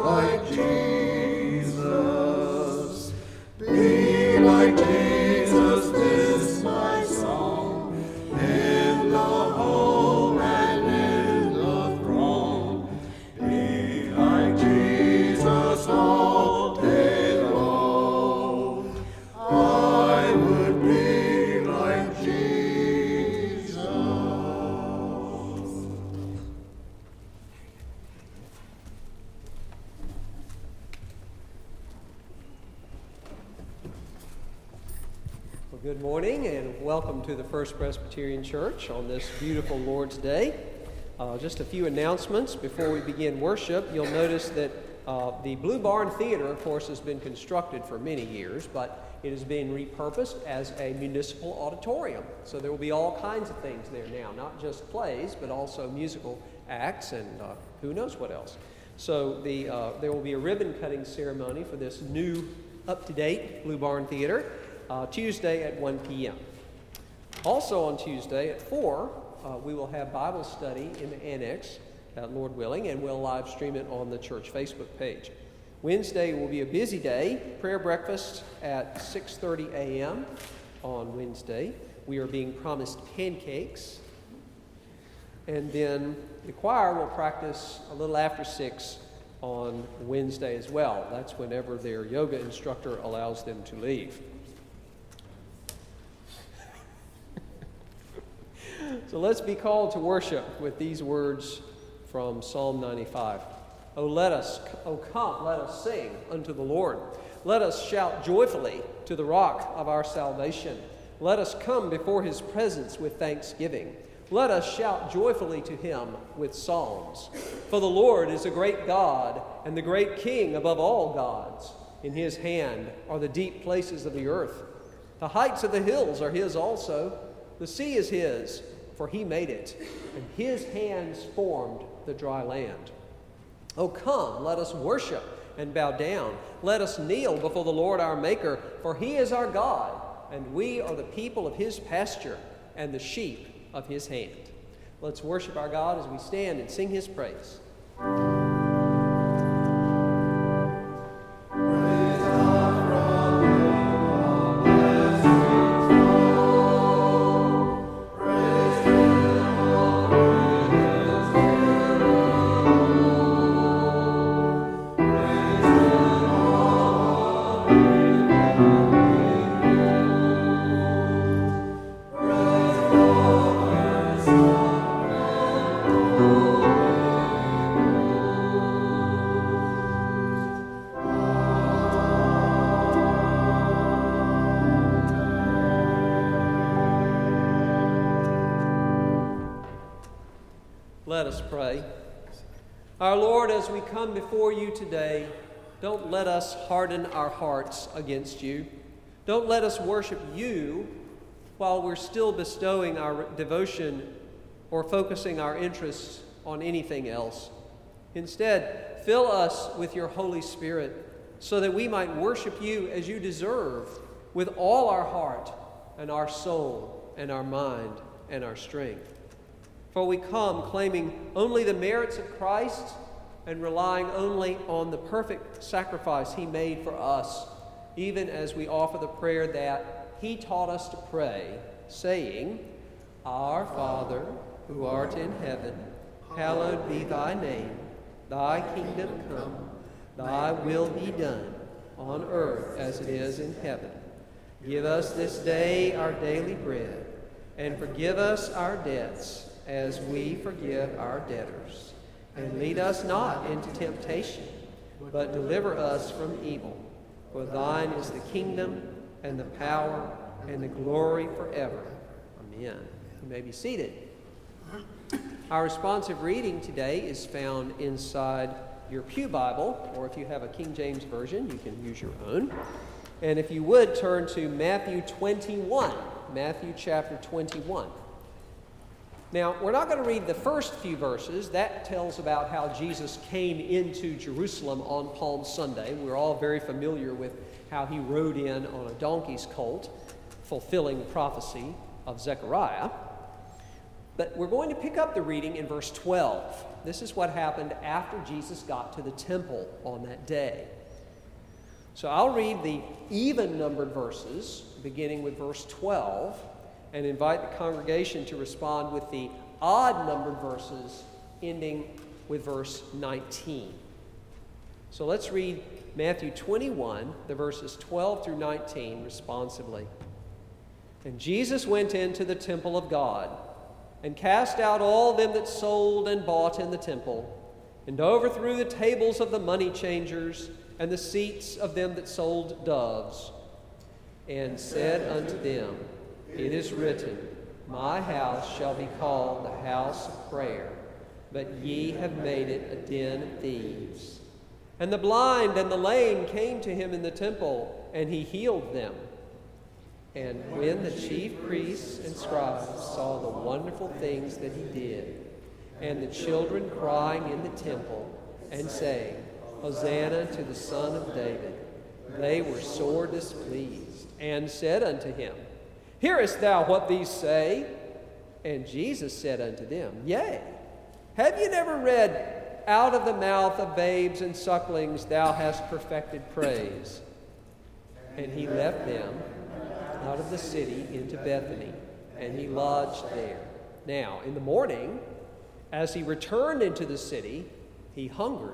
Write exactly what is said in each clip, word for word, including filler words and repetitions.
like Jesus. Be like Jesus, this my song. In the home and in the throng. Be like Jesus all day long. I would be like Jesus. Well, good morning and welcome to the First Presbyterian Church on this beautiful Lord's Day. Uh, just a few announcements before we begin worship. You'll notice that uh, the Blue Barn Theater, of course, has been constructed for many years, but it is being repurposed as a municipal auditorium. So there will be all kinds of things there now, not just plays, but also musical acts and uh, who knows what else. So the uh, there will be a ribbon cutting ceremony for this new, up-to-date Blue Barn Theater uh, Tuesday at one p.m. Also on Tuesday at four, uh, we will have Bible study in the annex, uh, Lord willing, and we'll live stream it on the church Facebook page. Wednesday will be a busy day. Prayer breakfast at six thirty a.m. on Wednesday. We are being promised pancakes. And then the choir will practice a little after six on Wednesday as well. That's whenever their yoga instructor allows them to leave. So let's be called to worship with these words from Psalm ninety-five. Oh, let us, oh, come, let us sing unto the Lord. Let us shout joyfully to the rock of our salvation. Let us come before his presence with thanksgiving. Let us shout joyfully to him with psalms. For the Lord is a great God and the great King above all gods. In his hand are the deep places of the earth. The heights of the hills are his also. The sea is his, for he made it, and his hands formed the dry land. Oh, come, let us worship and bow down. Let us kneel before the Lord our Maker, for he is our God, and we are the people of his pasture and the sheep of his hand. Let's worship our God as we stand and sing his praise. Let us pray. Our Lord, as we come before you today, don't let us harden our hearts against you. Don't let us worship you while we're still bestowing our devotion or focusing our interests on anything else. Instead, fill us with your Holy Spirit so that we might worship you as you deserve with all our heart and our soul and our mind and our strength. For we come claiming only the merits of Christ and relying only on the perfect sacrifice he made for us, even as we offer the prayer that he taught us to pray, saying, Our Father, who art in heaven, hallowed be thy name. Thy kingdom come, thy will be done, on earth as it is in heaven. Give us this day our daily bread, and forgive us our debts, as we forgive our debtors. And lead us not into temptation, but deliver us from evil. For thine is the kingdom, and the power, and the glory forever. Amen. You may be seated. Our responsive reading today is found inside your Pew Bible, or if you have a King James Version, you can use your own. And if you would, turn to Matthew twenty-one, Matthew chapter twenty-one. Now, we're not going to read the first few verses. That tells about how Jesus came into Jerusalem on Palm Sunday. We're all very familiar with how he rode in on a donkey's colt, fulfilling the prophecy of Zechariah. But we're going to pick up the reading in verse twelve. This is what happened after Jesus got to the temple on that day. So I'll read the even-numbered verses, beginning with verse twelve, and invite the congregation to respond with the odd-numbered verses, ending with verse nineteen. So let's read Matthew twenty-one, the verses twelve through nineteen, responsively. And Jesus went into the temple of God, and cast out all them that sold and bought in the temple, and overthrew the tables of the money changers, and the seats of them that sold doves, and said unto them, It is written, My house shall be called the house of prayer, but ye have made it a den of thieves. And the blind and the lame came to him in the temple, and he healed them. And when the chief priests and scribes saw the wonderful things that he did, and the children crying in the temple, and saying, Hosanna to the Son of David, they were sore displeased, and said unto him, Hearest thou what these say? And Jesus said unto them, Yea. Have you never read, Out of the mouth of babes and sucklings thou hast perfected praise? And he left them out of the city into Bethany, and he lodged there. Now, in the morning, as he returned into the city, he hungered.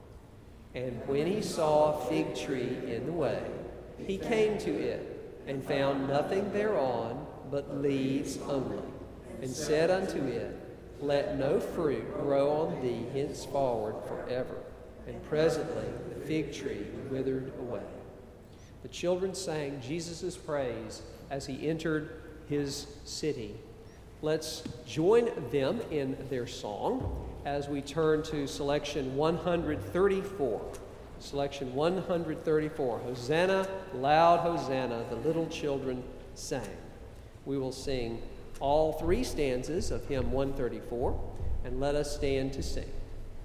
And when he saw a fig tree in the way, he came to it, and found nothing thereon but leaves only, and said unto it, Let no fruit grow on thee henceforward forever. And presently the fig tree withered away. The children sang Jesus' praise as he entered his city. Let's join them in their song as we turn to selection one thirty-four. Selection one thirty-four. Hosanna, loud Hosanna, the little children sang. We will sing all three stanzas of hymn one thirty-four, and let us stand to sing.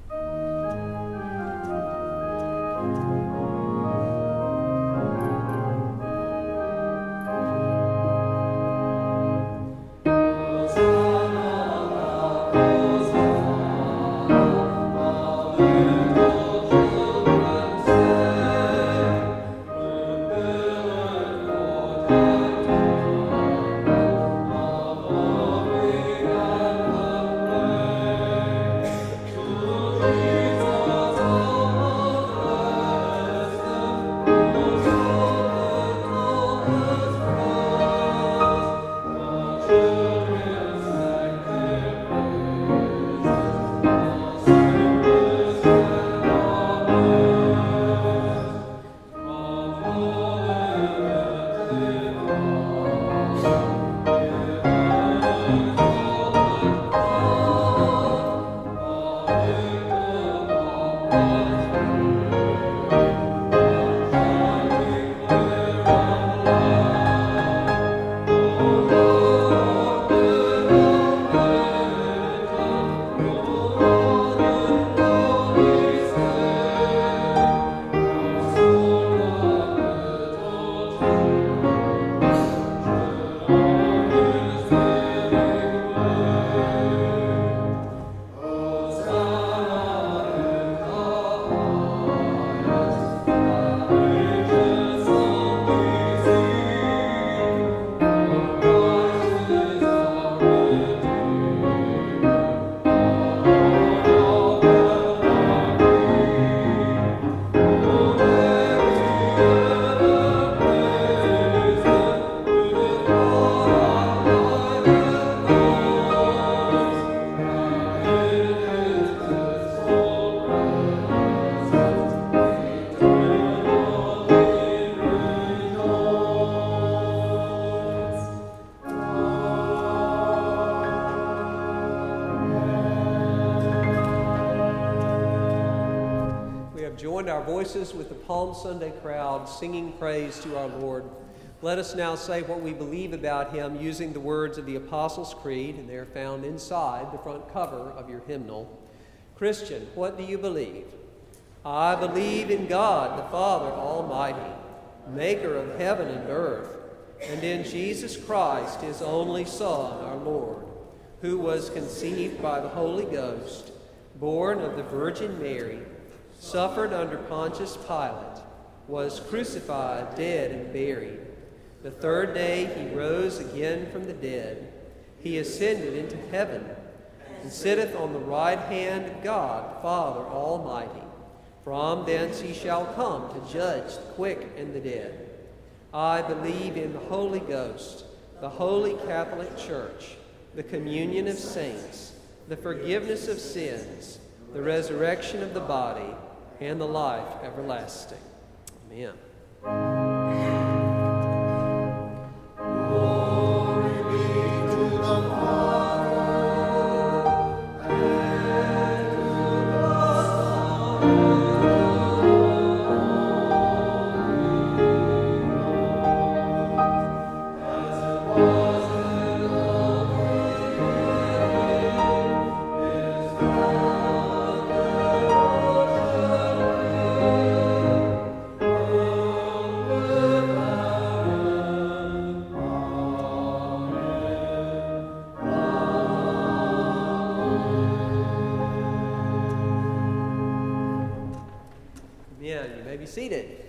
Joined our voices with the Palm Sunday crowd singing praise to our Lord. Let us now say what we believe about him using the words of the Apostles' Creed, and they are found inside the front cover of your hymnal. Christian, what do you believe? I believe in God, the Father Almighty, maker of heaven and earth, and in Jesus Christ, his only Son, our Lord, who was conceived by the Holy Ghost, born of the Virgin Mary, suffered under Pontius Pilate, was crucified, dead, and buried. The third day he rose again from the dead. He ascended into heaven, and sitteth on the right hand of God, Father Almighty. From thence he shall come to judge the quick and the dead. I believe in the Holy Ghost, the holy Catholic Church, the communion of saints, the forgiveness of sins, the resurrection of the body, and the life everlasting. Amen. Seated.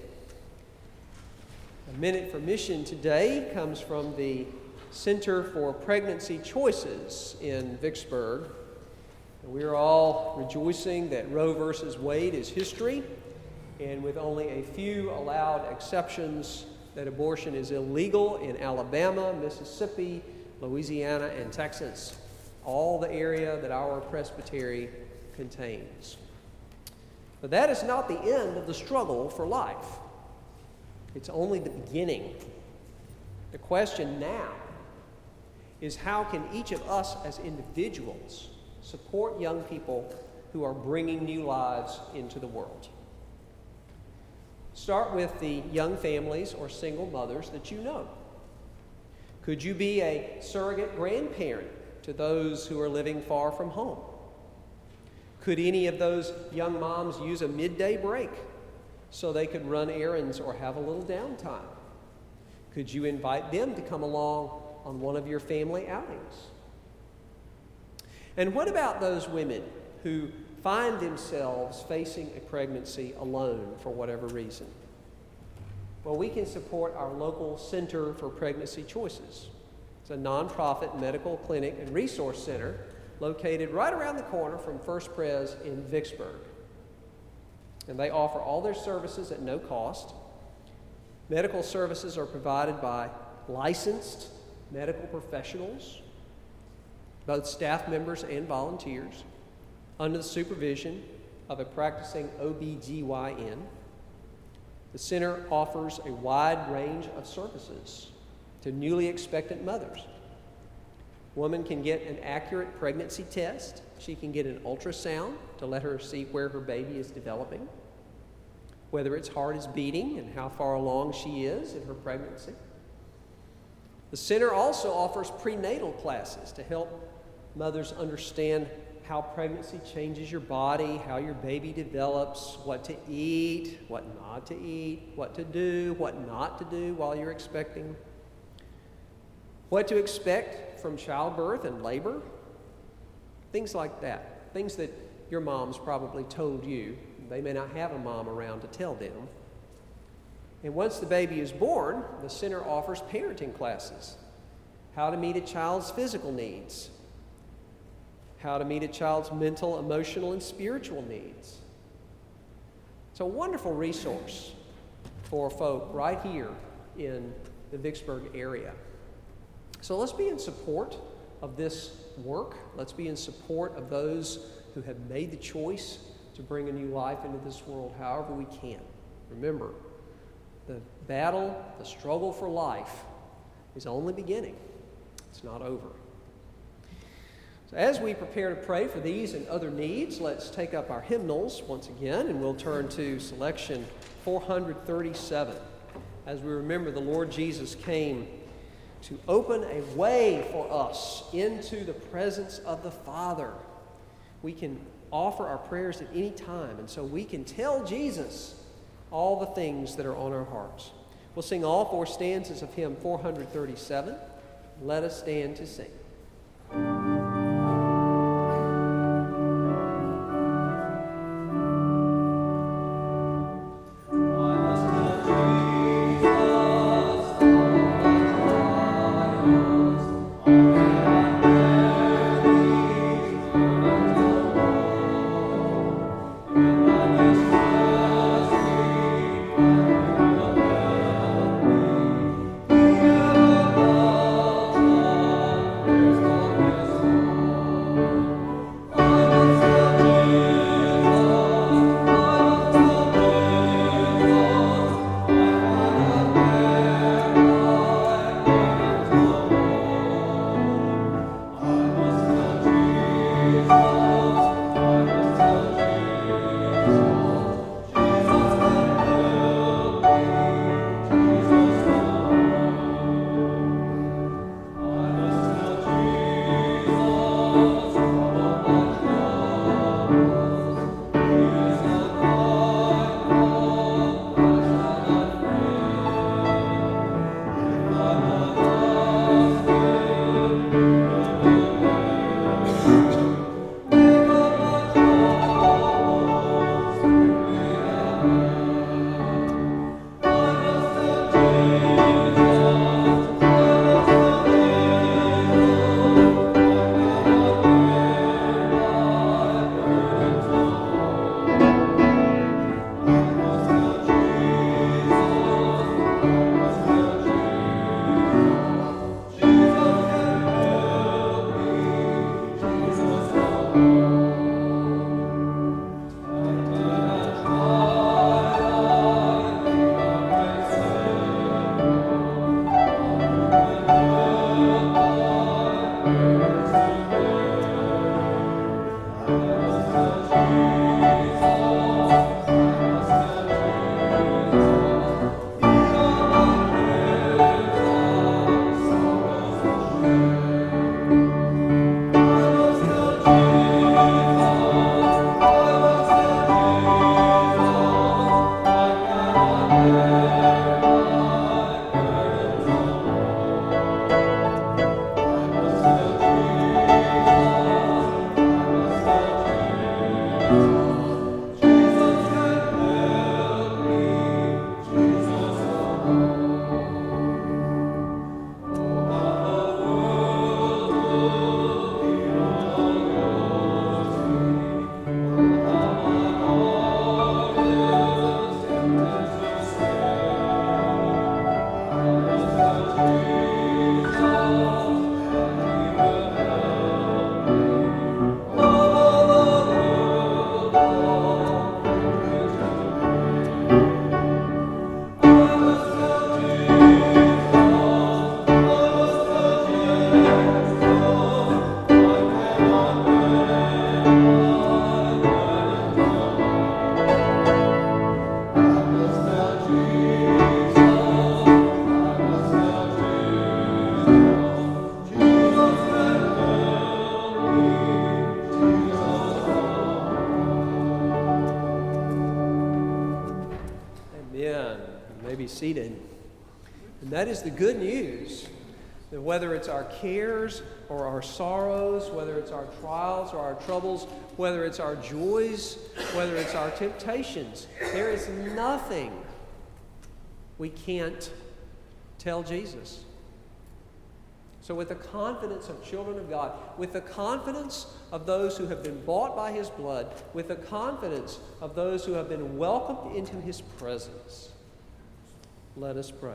A minute for mission today comes from the Center for Pregnancy Choices in Vicksburg. And we are all rejoicing that Roe versus Wade is history, and with only a few allowed exceptions, that abortion is illegal in Alabama, Mississippi, Louisiana, and Texas, all the area that our presbytery contains. But that is not the end of the struggle for life. It's only the beginning. The question now is, how can each of us as individuals support young people who are bringing new lives into the world? Start with the young families or single mothers that you know. Could you be a surrogate grandparent to those who are living far from home? Could any of those young moms use a midday break so they could run errands or have a little downtime? Could you invite them to come along on one of your family outings? And what about those women who find themselves facing a pregnancy alone for whatever reason? Well, we can support our local Center for Pregnancy Choices. It's a nonprofit medical clinic and resource center located right around the corner from First Pres in Vicksburg. And they offer all their services at no cost. Medical services are provided by licensed medical professionals, both staff members and volunteers, under the supervision of a practicing O B G Y N. The center offers a wide range of services to newly expectant mothers. Woman can get an accurate pregnancy test. She can get an ultrasound to let her see where her baby is developing, whether its heart is beating and how far along she is in her pregnancy. The center also offers prenatal classes to help mothers understand how pregnancy changes your body, how your baby develops, what to eat, what not to eat, what to do, what not to do while you're expecting, what to expect from childbirth and labor, things like that, things that your mom's probably told you. They may not have a mom around to tell them. And once the baby is born, the center offers parenting classes, how to meet a child's physical needs, how to meet a child's mental, emotional, and spiritual needs. It's a wonderful resource for folk right here in the Vicksburg area. So let's be in support of this work. Let's be in support of those who have made the choice to bring a new life into this world however we can. Remember, the battle, the struggle for life is only beginning. It's not over. So as we prepare to pray for these and other needs, let's take up our hymnals once again, and we'll turn to selection four thirty-seven as we remember the Lord Jesus came to open a way for us into the presence of the Father. We can offer our prayers at any time, and so we can tell Jesus all the things that are on our hearts. We'll sing all four stanzas of hymn four thirty-seven. Let us stand to sing. Amen. You may be seated. And that is the good news, that whether it's our cares or our sorrows, whether it's our trials or our troubles, whether it's our joys, whether it's our temptations, there is nothing we can't tell Jesus. So with the confidence of children of God, with the confidence of those who have been bought by His blood, with the confidence of those who have been welcomed into His presence, let us pray.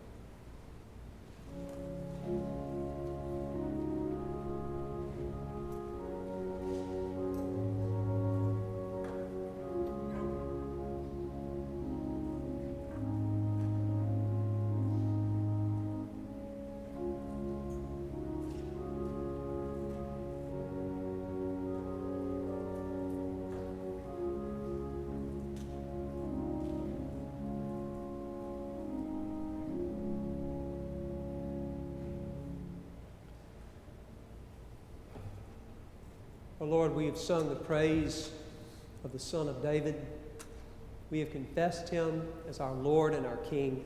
Oh Lord, we have sung the praise of the Son of David. We have confessed Him as our Lord and our King.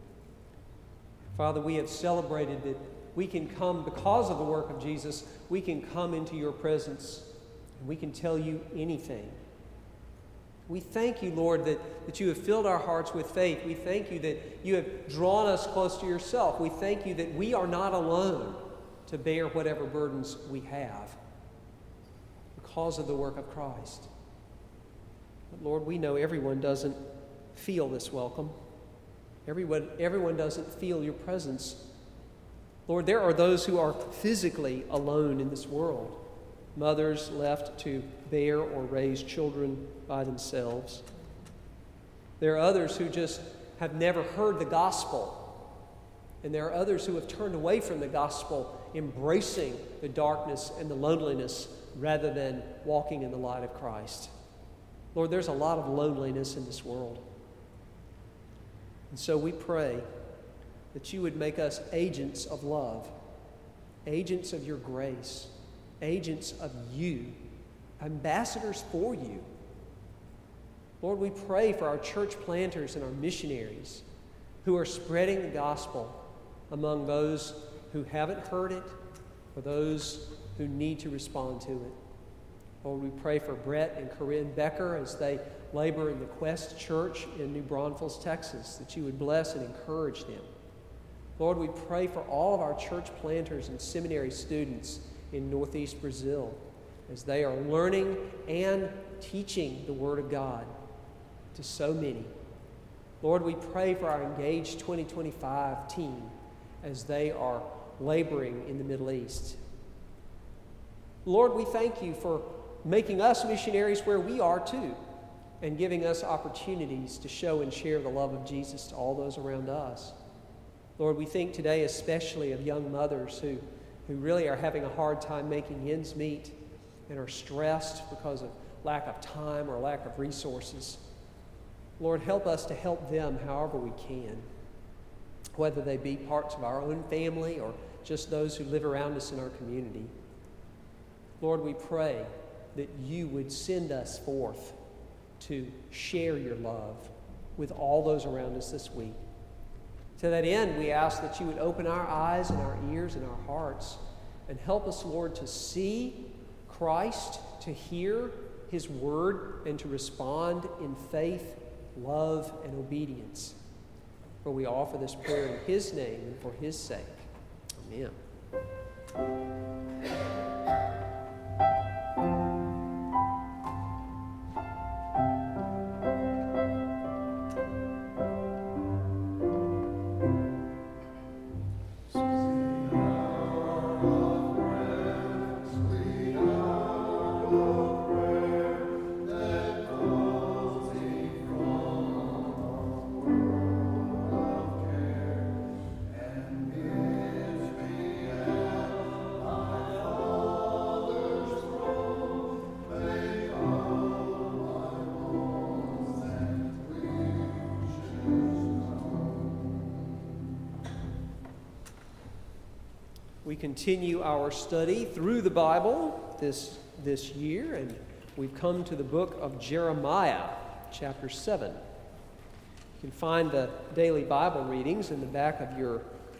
Father, we have celebrated that we can come, because of the work of Jesus, we can come into your presence and we can tell you anything. We thank you, Lord, that, that you have filled our hearts with faith. We thank you that you have drawn us close to yourself. We thank you that we are not alone to bear whatever burdens we have, because of the work of Christ. But Lord, we know everyone doesn't feel this welcome. Everyone, everyone doesn't feel your presence. Lord, there are those who are physically alone in this world, mothers left to bear or raise children by themselves. There are others who just have never heard the gospel, and there are others who have turned away from the gospel, embracing the darkness and the loneliness rather than walking in the light of Christ. Lord, there's a lot of loneliness in this world. And so we pray that you would make us agents of love, agents of your grace, agents of you, ambassadors for you. Lord, we pray for our church planters and our missionaries who are spreading the gospel among those who haven't heard it or those who need to respond to it. Lord, we pray for Brett and Corinne Becker as they labor in the Quest Church in New Braunfels, Texas, that you would bless and encourage them. Lord, we pray for all of our church planters and seminary students in Northeast Brazil as they are learning and teaching the Word of God to so many. Lord, we pray for our Engage twenty twenty-five team as they are laboring in the Middle East. Lord, we thank you for making us missionaries where we are too, and giving us opportunities to show and share the love of Jesus to all those around us. Lord, we think today especially of young mothers who, who really are having a hard time making ends meet and are stressed because of lack of time or lack of resources. Lord, help us to help them however we can, whether they be parts of our own family or just those who live around us in our community. Lord, we pray that you would send us forth to share your love with all those around us this week. To that end, we ask that you would open our eyes and our ears and our hearts and help us, Lord, to see Christ, to hear his word, and to respond in faith, love, and obedience. For we offer this prayer in his name and for his sake. Amen. We continue our study through the Bible this, this year, and we've come to the book of Jeremiah, chapter seven. You can find the daily Bible readings in the back of your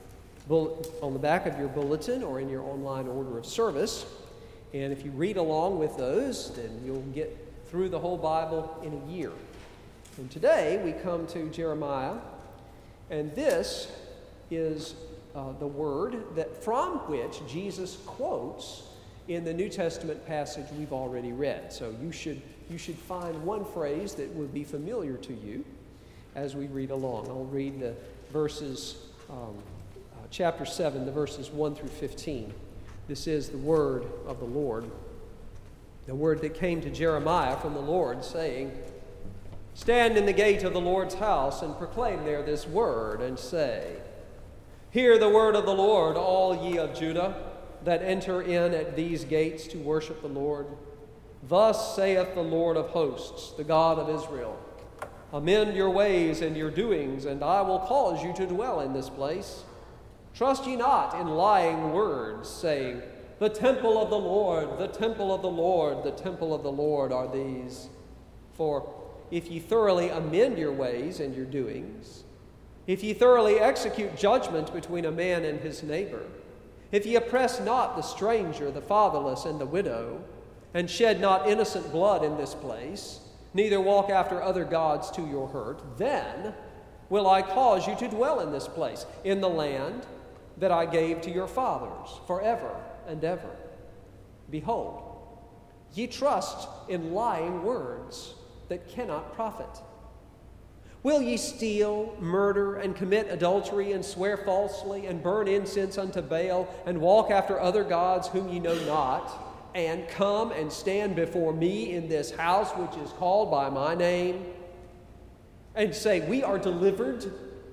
on the back of your bulletin or in your online order of service. And if you read along with those, then you'll get through the whole Bible in a year. And today we come to Jeremiah, and this is uh, the word that from which Jesus quotes in the New Testament passage we've already read. So you should you should find one phrase that would be familiar to you as we read along. I'll read the verses, um, uh, chapter seven, the verses one through fifteen. This is the word of the Lord, the word that came to Jeremiah from the Lord, saying, "Stand in the gate of the Lord's house and proclaim there this word, and say, Hear the word of the Lord, all ye of Judah, that enter in at these gates to worship the Lord. Thus saith the Lord of hosts, the God of Israel, Amend your ways and your doings, and I will cause you to dwell in this place. Trust ye not in lying words, saying, The temple of the Lord, the temple of the Lord, the temple of the Lord are these. For if ye thoroughly amend your ways and your doings, if ye thoroughly execute judgment between a man and his neighbor, if ye oppress not the stranger, the fatherless, and the widow, and shed not innocent blood in this place, neither walk after other gods to your hurt, then will I cause you to dwell in this place, in the land that I gave to your fathers, forever and ever. Behold, ye trust in lying words that cannot profit. Will ye steal, murder, and commit adultery, and swear falsely, and burn incense unto Baal, and walk after other gods whom ye know not, and come and stand before me in this house which is called by my name, and say, We are delivered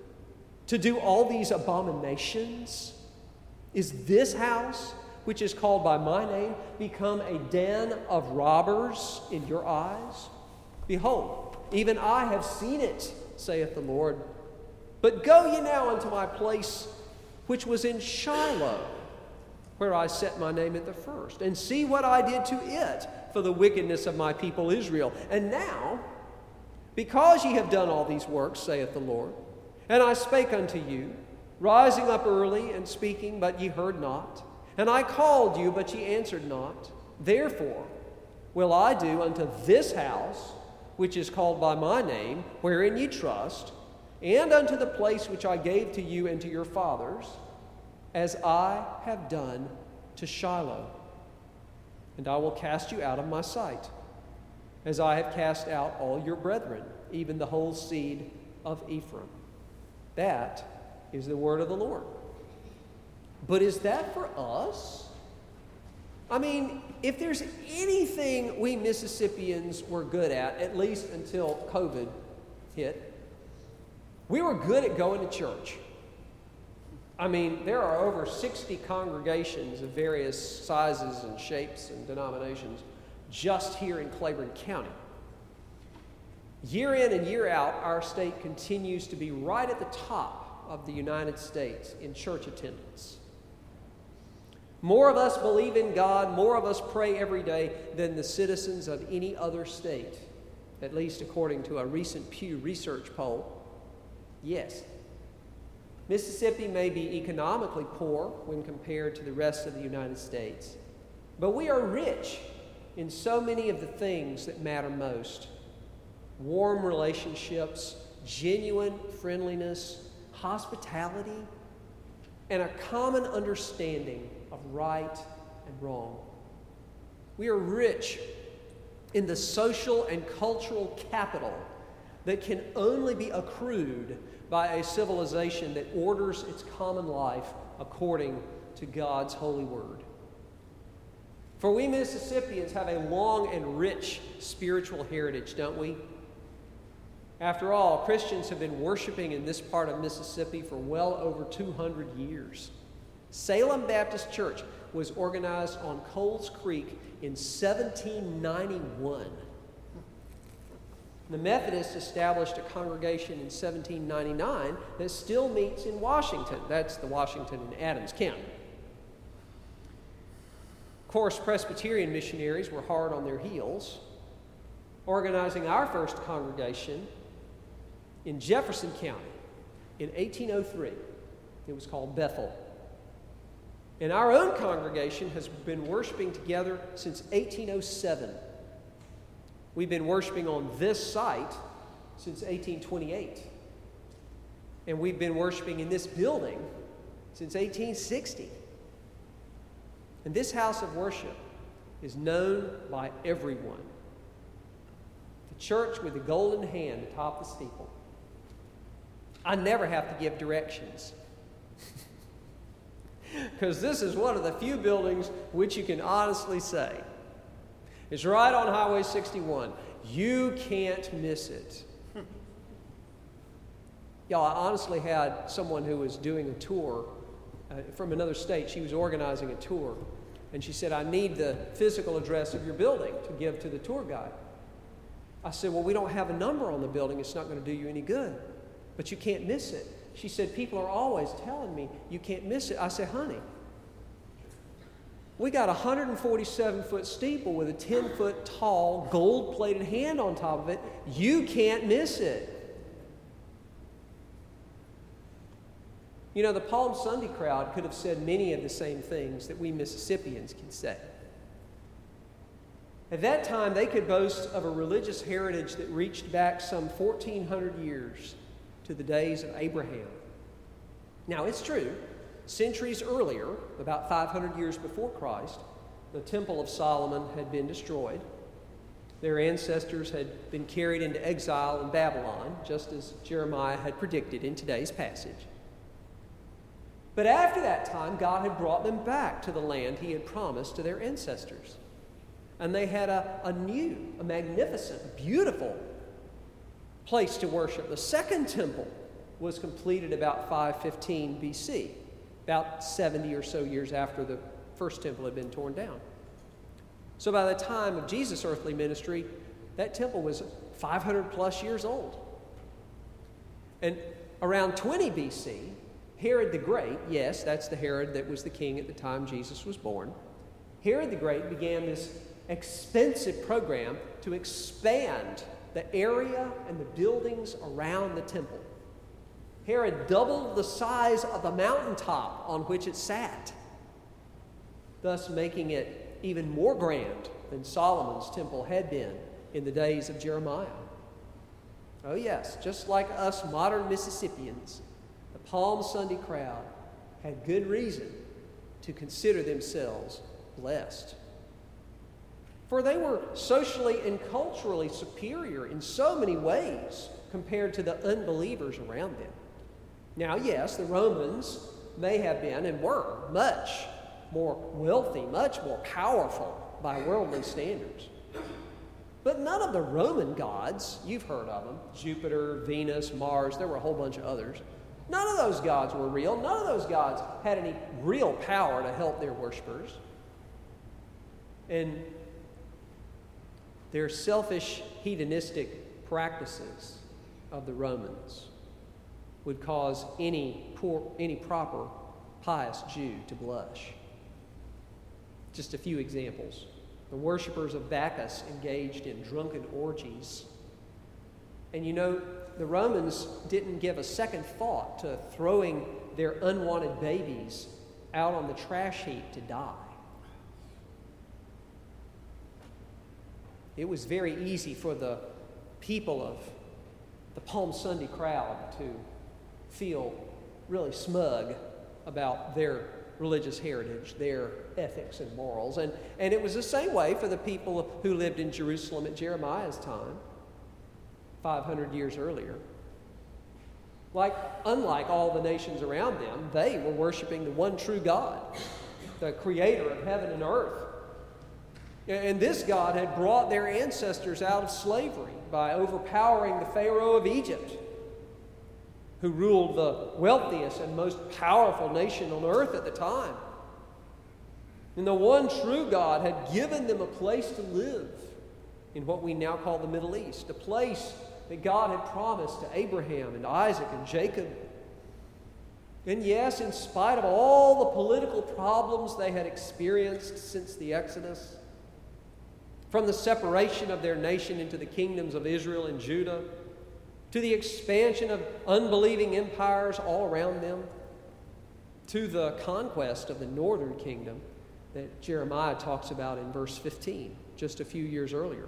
to do all these abominations? Is this house, which is called by my name, become a den of robbers in your eyes? Behold, even I have seen it, saith the Lord. But go ye now unto my place which was in Shiloh, where I set my name at the first, and see what I did to it for the wickedness of my people Israel. And now, because ye have done all these works, saith the Lord, and I spake unto you, rising up early and speaking, but ye heard not, and I called you, but ye answered not, therefore will I do unto this house, which is called by my name, wherein ye trust, and unto the place which I gave to you and to your fathers, as I have done to Shiloh. And I will cast you out of my sight, as I have cast out all your brethren, even the whole seed of Ephraim." That is the word of the Lord. But is that for us? I mean, if there's anything we Mississippians were good at, at least until COVID hit, we were good at going to church. I mean, there are over sixty congregations of various sizes and shapes and denominations just here in Claiborne County. Year in and year out, our state continues to be right at the top of the United States in church attendance. More of us believe in God, more of us pray every day than the citizens of any other state, at least according to a recent Pew Research poll. Yes, Mississippi may be economically poor when compared to the rest of the United States, but we are rich in so many of the things that matter most. Warm relationships, genuine friendliness, hospitality, and a common understanding of right and wrong. We are rich in the social and cultural capital that can only be accrued by a civilization that orders its common life according to God's holy word. For we Mississippians have a long and rich spiritual heritage, don't we? After all, Christians have been worshiping in this part of Mississippi for well over two hundred years. Salem Baptist Church was organized on Coles Creek in seventeen ninety-one. The Methodists established a congregation in seventeen ninety-nine that still meets in Washington. That's the Washington and Adams County. Of course, Presbyterian missionaries were hard on their heels, organizing our first congregation in Jefferson County in eighteen oh three. It was called Bethel. And our own congregation has been worshiping together since eighteen oh seven. We've been worshiping on this site since eighteen twenty-eight. And we've been worshiping in this building since eighteen sixty. And this house of worship is known by everyone. The church with the golden hand atop the steeple. I never have to give directions. Because this is one of the few buildings which you can honestly say, it's right on Highway sixty-one. You can't miss it. Y'all, I honestly had someone who was doing a tour uh, from another state. She was organizing a tour. And she said, I need the physical address of your building to give to the tour guide. I said, well, we don't have a number on the building. It's not going to do you any good. But you can't miss it. She said, people are always telling me you can't miss it. I said, honey, we got a one hundred forty-seven foot steeple with a ten foot tall gold-plated hand on top of it. You can't miss it. You know, the Palm Sunday crowd could have said many of the same things that we Mississippians can say. At that time, they could boast of a religious heritage that reached back some fourteen hundred years to the days of Abraham. Now, it's true, centuries earlier, about five hundred years before Christ, the Temple of Solomon had been destroyed. Their ancestors had been carried into exile in Babylon, just as Jeremiah had predicted in today's passage. But after that time, God had brought them back to the land He had promised to their ancestors. And they had a, a new, a magnificent, beautiful place to worship. The second temple was completed about five fifteen B C, about seventy or so years after the first temple had been torn down. So by the time of Jesus' earthly ministry, that temple was five hundred plus years old. And around twenty B C, Herod the Great, yes, that's the Herod that was the king at the time Jesus was born, Herod the Great began this expensive program to expand the area and the buildings around the temple. Herod doubled the size of the mountaintop on which it sat, thus making it even more grand than Solomon's temple had been in the days of Jeremiah. Oh yes, just like us modern Mississippians, the Palm Sunday crowd had good reason to consider themselves blessed. For they were socially and culturally superior in so many ways compared to the unbelievers around them. Now, yes, the Romans may have been and were much more wealthy, much more powerful by worldly standards. But none of the Roman gods, you've heard of them, Jupiter, Venus, Mars, there were a whole bunch of others. None of those gods were real. None of those gods had any real power to help their worshipers. And their selfish, hedonistic practices of the Romans would cause any poor, any proper, pious Jew to blush. Just a few examples. The worshipers of Bacchus engaged in drunken orgies. And you know, the Romans didn't give a second thought to throwing their unwanted babies out on the trash heap to die. It was very easy for the people of the Palm Sunday crowd to feel really smug about their religious heritage, their ethics and morals. And, and it was the same way for the people who lived in Jerusalem at Jeremiah's time, five hundred years earlier. Like, unlike all the nations around them, they were worshiping the one true God, the creator of heaven and earth. And this God had brought their ancestors out of slavery by overpowering the Pharaoh of Egypt, who ruled the wealthiest and most powerful nation on earth at the time. And the one true God had given them a place to live in what we now call the Middle East, a place that God had promised to Abraham and Isaac and Jacob. And yes, in spite of all the political problems they had experienced since the Exodus, from the separation of their nation into the kingdoms of Israel and Judah, to the expansion of unbelieving empires all around them, to the conquest of the northern kingdom that Jeremiah talks about in verse fifteen, just a few years earlier.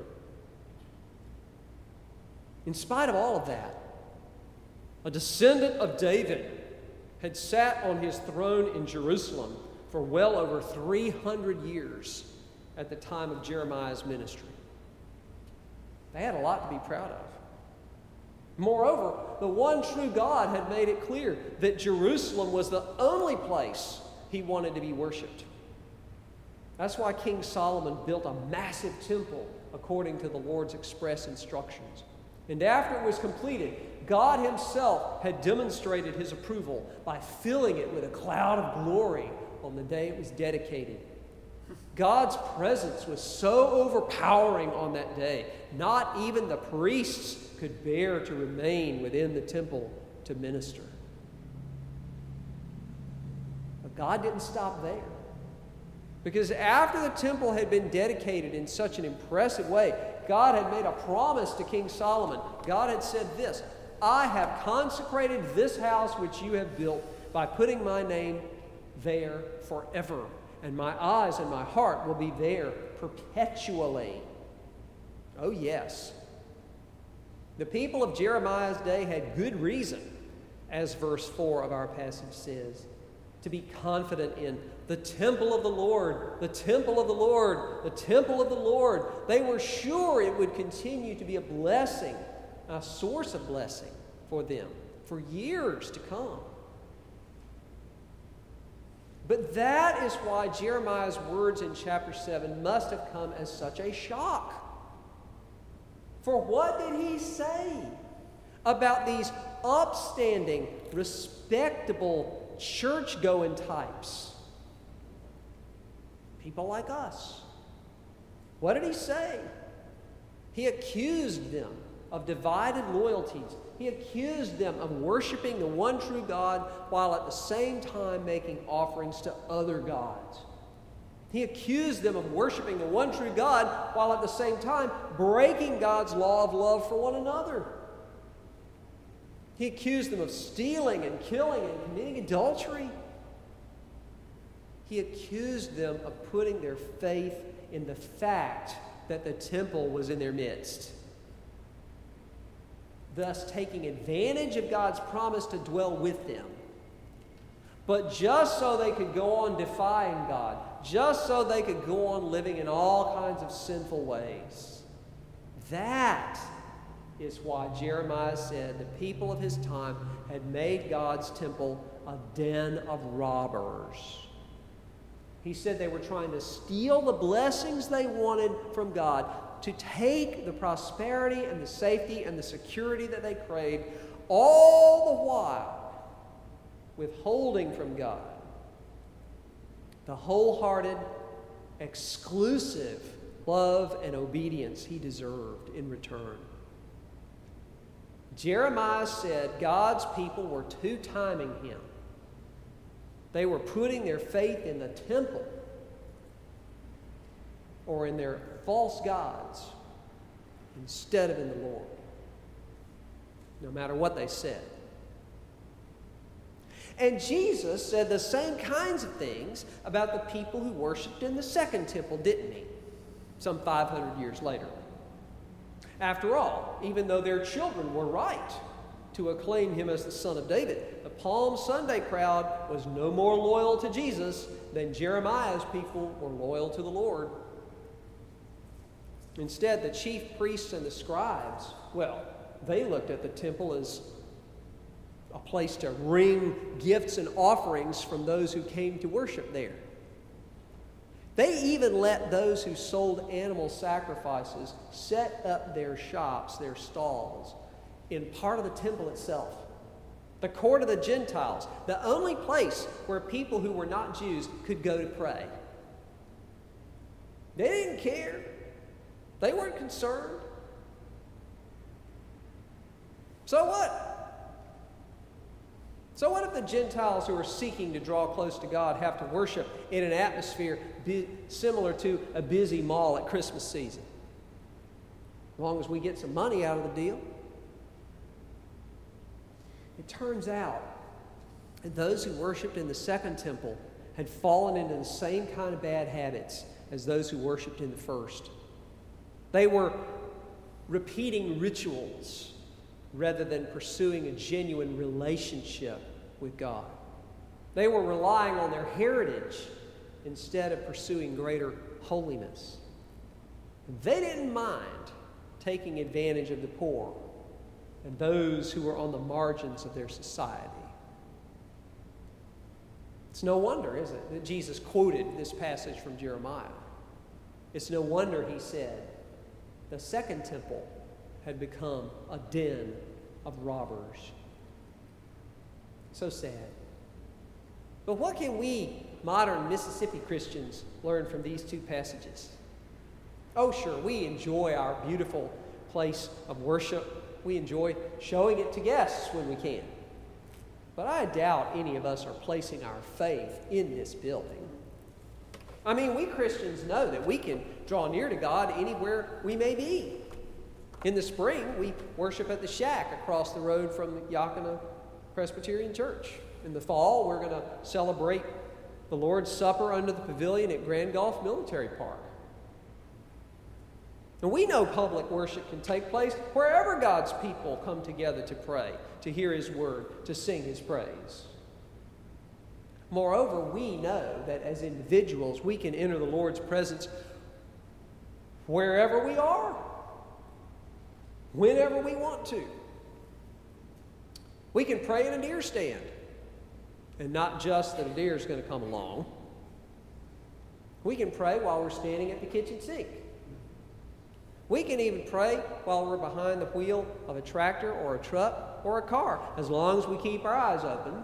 In spite of all of that, a descendant of David had sat on his throne in Jerusalem for well over three hundred years at the time of Jeremiah's ministry. They had a lot to be proud of. Moreover, the one true God had made it clear that Jerusalem was the only place he wanted to be worshipped. That's why King Solomon built a massive temple according to the Lord's express instructions. And after it was completed, God himself had demonstrated his approval by filling it with a cloud of glory on the day it was dedicated. God's presence was so overpowering on that day, not even the priests could bear to remain within the temple to minister. But God didn't stop there. Because after the temple had been dedicated in such an impressive way, God had made a promise to King Solomon. God had said this, "I have consecrated this house which you have built by putting my name there forever, and my eyes and my heart will be there perpetually." Oh, yes. The people of Jeremiah's day had good reason, as verse four of our passage says, to be confident in the temple of the Lord, the temple of the Lord, the temple of the Lord. They were sure it would continue to be a blessing, a source of blessing for them for years to come. But that is why Jeremiah's words in chapter seven must have come as such a shock. For what did he say about these upstanding, respectable, church-going types? People like us. What did he say? He accused them of divided loyalties. He accused them of worshiping the one true God while at the same time making offerings to other gods. He accused them of worshiping the one true God while at the same time breaking God's law of love for one another. He accused them of stealing and killing and committing adultery. He accused them of putting their faith in the fact that the temple was in their midst, thus taking advantage of God's promise to dwell with them. But just so they could go on defying God, just so they could go on living in all kinds of sinful ways. That is why Jeremiah said the people of his time had made God's temple a den of robbers. He said they were trying to steal the blessings they wanted from God, to take the prosperity and the safety and the security that they craved, all the while withholding from God the wholehearted, exclusive love and obedience he deserved in return. Jeremiah said God's people were two-timing him. They were putting their faith in the temple or in their false gods instead of in the Lord, no matter what they said. And Jesus said the same kinds of things about the people who worshipped in the second temple, didn't he? Some five hundred years later. After all, even though their children were right to acclaim him as the Son of David, the Palm Sunday crowd was no more loyal to Jesus than Jeremiah's people were loyal to the Lord. Instead, the chief priests and the scribes, well, they looked at the temple as a place to wring gifts and offerings from those who came to worship there. They even let those who sold animal sacrifices set up their shops, their stalls, in part of the temple itself. The court of the Gentiles, the only place where people who were not Jews could go to pray. They didn't care. They weren't concerned. So what? So what if the Gentiles who are seeking to draw close to God have to worship in an atmosphere bi- similar to a busy mall at Christmas season? As long as we get some money out of the deal. It turns out that those who worshiped in the second temple had fallen into the same kind of bad habits as those who worshiped in the first. They were repeating rituals rather than pursuing a genuine relationship with God. They were relying on their heritage instead of pursuing greater holiness. They didn't mind taking advantage of the poor and those who were on the margins of their society. It's no wonder, is it, that Jesus quoted this passage from Jeremiah. It's no wonder he said the second temple had become a den of robbers. So sad. But what can we modern Mississippi Christians learn from these two passages? Oh, sure, we enjoy our beautiful place of worship. We enjoy showing it to guests when we can. But I doubt any of us are placing our faith in this building. I mean, we Christians know that we can draw near to God anywhere we may be. In the spring, we worship at the shack across the road from Yakima Presbyterian Church. In the fall, we're going to celebrate the Lord's Supper under the pavilion at Grand Gulf Military Park. And we know public worship can take place wherever God's people come together to pray, to hear His word, to sing His praise. Moreover, we know that as individuals, we can enter the Lord's presence wherever we are, whenever we want to. We can pray in a deer stand, and not just that a deer is going to come along. We can pray while we're standing at the kitchen sink. We can even pray while we're behind the wheel of a tractor or a truck or a car, as long as we keep our eyes open.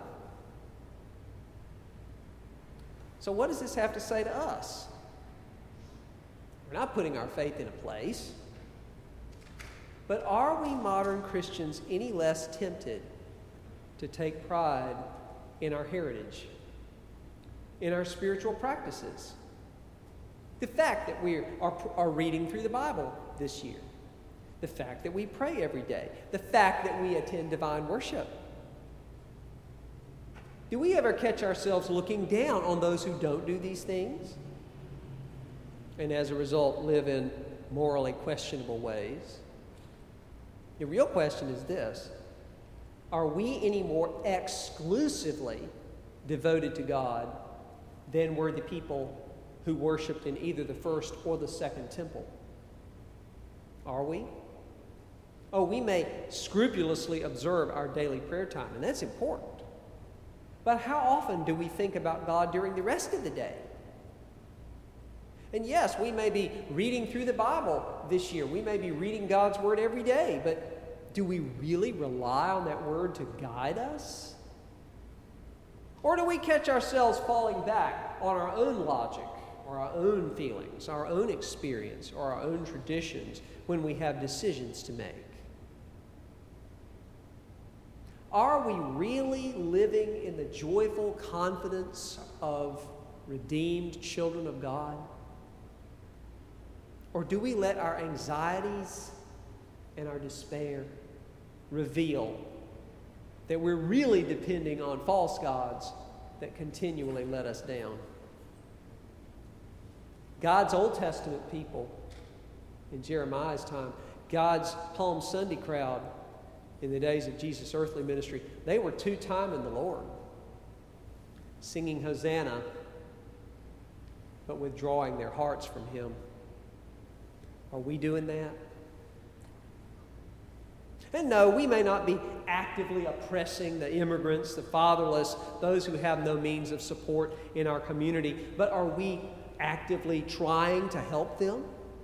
So what does this have to say to us? We're not putting our faith in a place. But are we modern Christians any less tempted to take pride in our heritage, in our spiritual practices? The fact that we are, are reading through the Bible this year, the fact that we pray every day, the fact that we attend divine worship. Do we ever catch ourselves looking down on those who don't do these things, and as a result live in morally questionable ways? The real question is this: are we any more exclusively devoted to God than were the people who worshiped in either the first or the second temple? Are we? Oh, we may scrupulously observe our daily prayer time, and that's important. But how often do we think about God during the rest of the day? And yes, we may be reading through the Bible this year. We may be reading God's Word every day, but do we really rely on that Word to guide us? Or do we catch ourselves falling back on our own logic, or our own feelings, our own experience, or our own traditions when we have decisions to make? Are we really living in the joyful confidence of redeemed children of God? Or do we let our anxieties and our despair reveal that we're really depending on false gods that continually let us down? God's Old Testament people in Jeremiah's time, God's Palm Sunday crowd in the days of Jesus' earthly ministry, they were two-time in the Lord, singing Hosanna, but withdrawing their hearts from Him. Are we doing that? And no, we may not be actively oppressing the immigrants, the fatherless, those who have no means of support in our community, but are we actively trying to help them?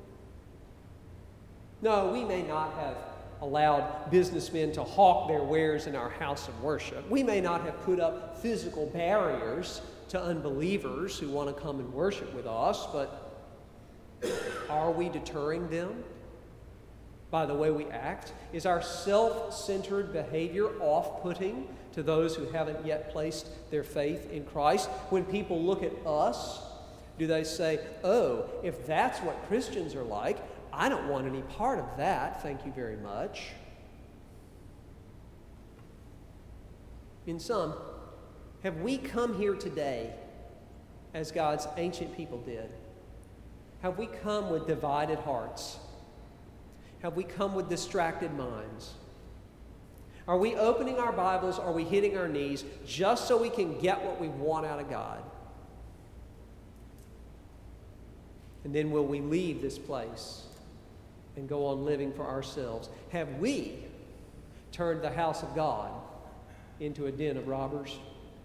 No, we may not have allowed businessmen to hawk their wares in our house of worship. We may not have put up physical barriers to unbelievers who want to come and worship with us, but are we deterring them by the way we act? Is our self-centered behavior off-putting to those who haven't yet placed their faith in Christ? When people look at us, do they say, "Oh, if that's what Christians are like, I don't want any part of that, thank you very much"? In sum, have we come here today as God's ancient people did? Have we come with divided hearts? Have we come with distracted minds? Are we opening our Bibles? Are we hitting our knees just so we can get what we want out of God? And then will we leave this place and go on living for ourselves? Have we turned the house of God into a den of robbers?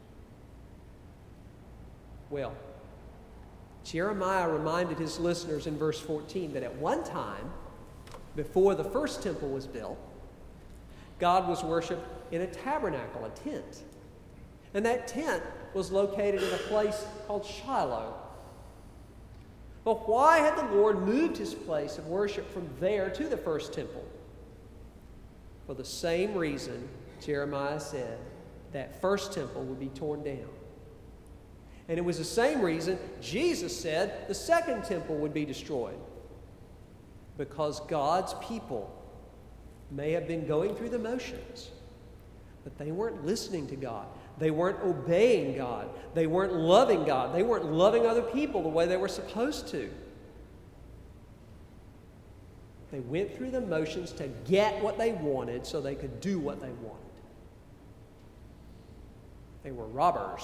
Well, Jeremiah reminded his listeners in verse fourteen that at one time, before the first temple was built, God was worshipped in a tabernacle, a tent. And that tent was located in a place called Shiloh. But why had the Lord moved his place of worship from there to the first temple? For the same reason Jeremiah said that first temple would be torn down. And it was the same reason Jesus said the second temple would be destroyed. Because God's people may have been going through the motions, but they weren't listening to God. They weren't obeying God. They weren't loving God. They weren't loving other people the way they were supposed to. They went through the motions to get what they wanted so they could do what they wanted. They were robbers.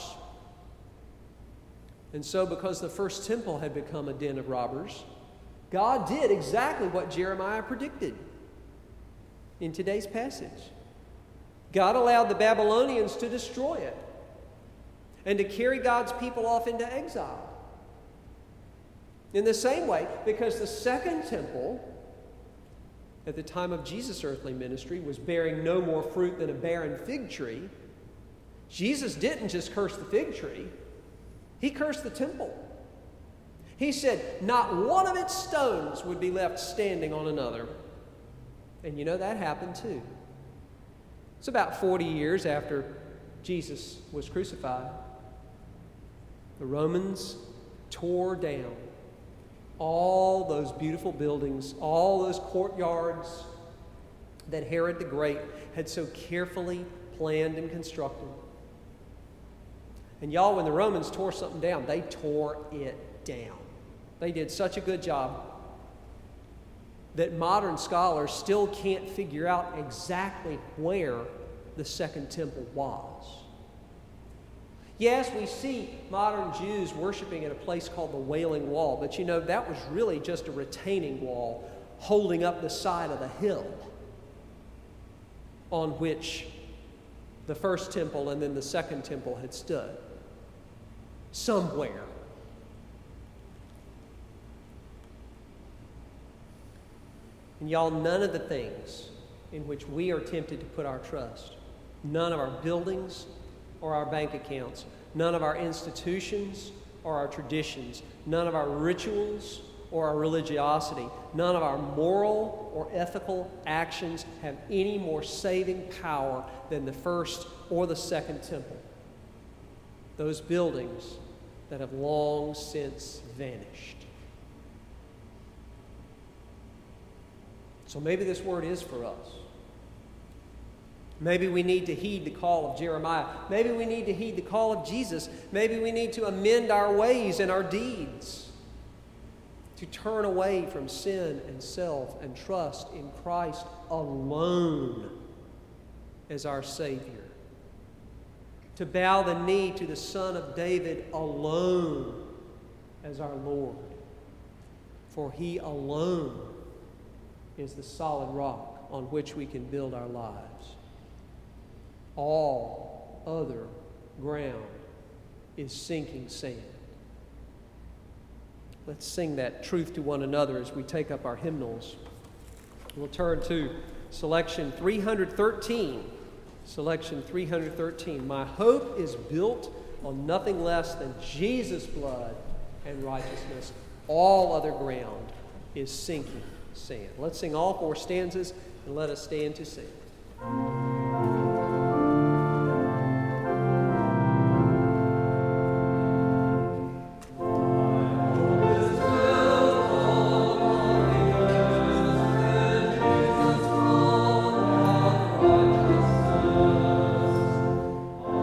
And so because the first temple had become a den of robbers, God did exactly what Jeremiah predicted in today's passage. God allowed the Babylonians to destroy it and to carry God's people off into exile. In the same way, because the second temple at the time of Jesus' earthly ministry was bearing no more fruit than a barren fig tree, Jesus didn't just curse the fig tree, he cursed the temple. He said not one of its stones would be left standing on another. And you know, that happened too. It's about forty years after Jesus was crucified. The Romans tore down all those beautiful buildings, all those courtyards that Herod the Great had so carefully planned and constructed. And y'all, when the Romans tore something down, they tore it down. They did such a good job that modern scholars still can't figure out exactly where the second temple was. Yes, we see modern Jews worshiping at a place called the Wailing Wall, but you know, that was really just a retaining wall holding up the side of the hill on which the first temple and then the second temple had stood. Somewhere. And y'all, none of the things in which we are tempted to put our trust, none of our buildings or our bank accounts, none of our institutions or our traditions, none of our rituals or our religiosity, none of our moral or ethical actions have any more saving power than the first or the second temple. Those buildings that have long since vanished. So maybe this word is for us. Maybe we need to heed the call of Jeremiah. Maybe we need to heed the call of Jesus. Maybe we need to amend our ways and our deeds, to turn away from sin and self and trust in Christ alone as our Savior, to bow the knee to the Son of David alone as our Lord, for He alone is the solid rock on which we can build our lives. All other ground is sinking sand. Let's sing that truth to one another as we take up our hymnals. We'll turn to selection three hundred thirteen. Selection three hundred thirteen. My hope is built on nothing less than Jesus' blood and righteousness. All other ground is sinking sand. Let's sing all four stanzas and let us stand to sing. All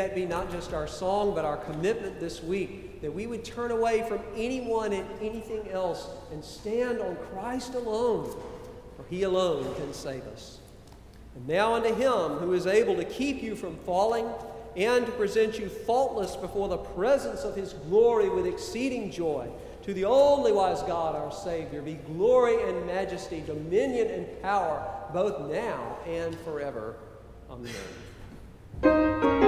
it be not just our song, but our commitment this week, that we would turn away from anyone and anything else and stand on Christ alone, for He alone can save us. And now unto Him who is able to keep you from falling and to present you faultless before the presence of His glory with exceeding joy, to the only wise God, our Savior, be glory and majesty, dominion and power, both now and forever. Amen.